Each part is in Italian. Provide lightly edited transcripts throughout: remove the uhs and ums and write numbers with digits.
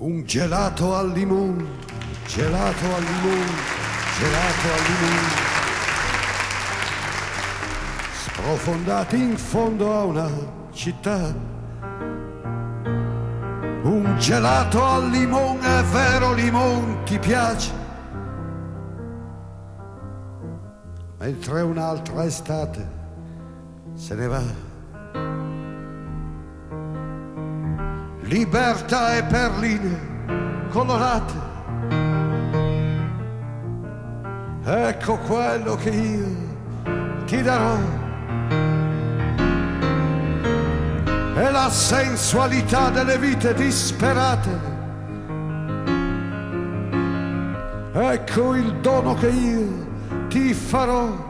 Un gelato al limone, gelato al limone, gelato al limone. Sprofondati in fondo a una città. Un gelato al limone, è vero limone, ti piace? Mentre un'altra estate se ne va. Libertà e perline colorate. Ecco quello che io ti darò. È la sensualità delle vite disperate. Ecco il dono che io ti farò.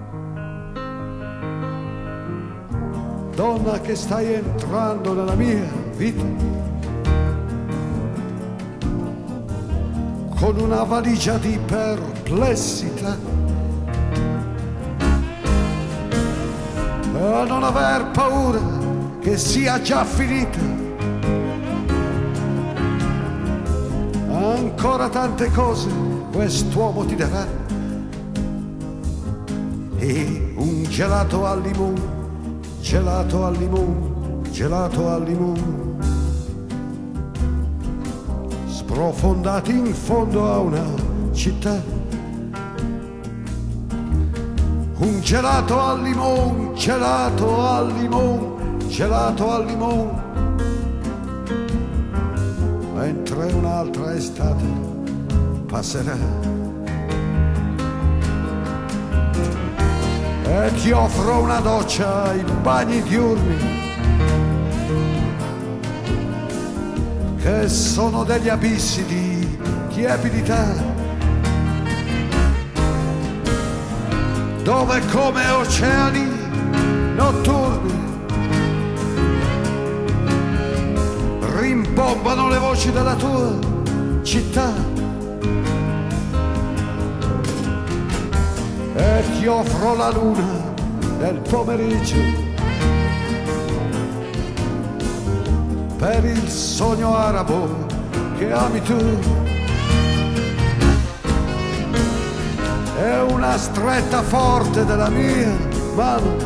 Donna che stai entrando nella mia vita con una valigia di perplessità. A non aver paura che sia già finita. Ancora tante cose quest'uomo ti darà. E un gelato al limone, gelato al limone, gelato al limone. Sprofondati in fondo a una città. Un gelato al limone, gelato al limone, gelato al limone. Mentre un'altra estate passerà. E ti offro una doccia ai bagni diurni, che sono degli abissi di tiepidità, dove come oceani notturni rimbombano le voci della tua città. E ti offro la luna del pomeriggio per il sogno arabo che ami tu. È una stretta forte della mia mano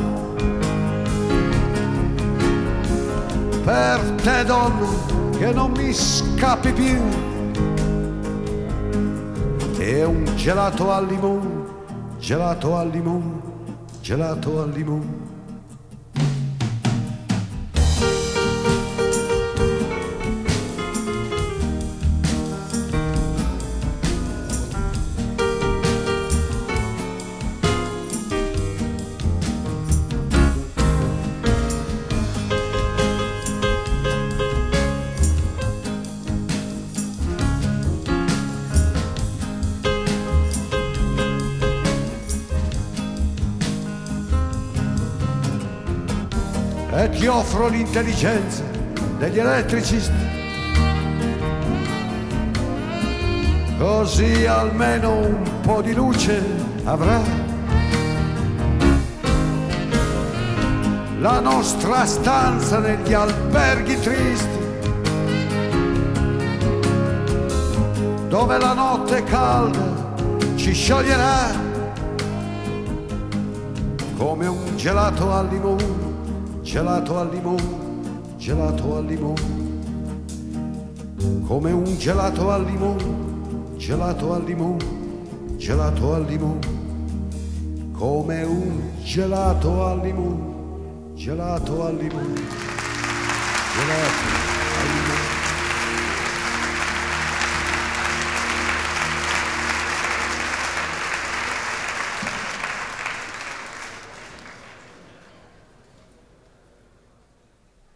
per te, donna, che non mi scappi più. È un gelato al limone, gelato al limone, gelato al limone. E ti offro l'intelligenza degli elettricisti, così almeno un po' di luce avrà. La nostra stanza negli alberghi tristi, dove la notte calda ci scioglierà come un gelato al limone. Gelato al limone, gelato al limone, come un gelato al limone, gelato al limone, gelato al limone, come un gelato al limone, gelato al limone, gelato al limone.